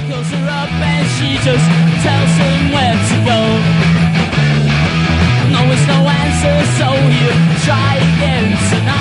calls her up and she just tells him where to go. No, it's no answer, so he'll try again tonight.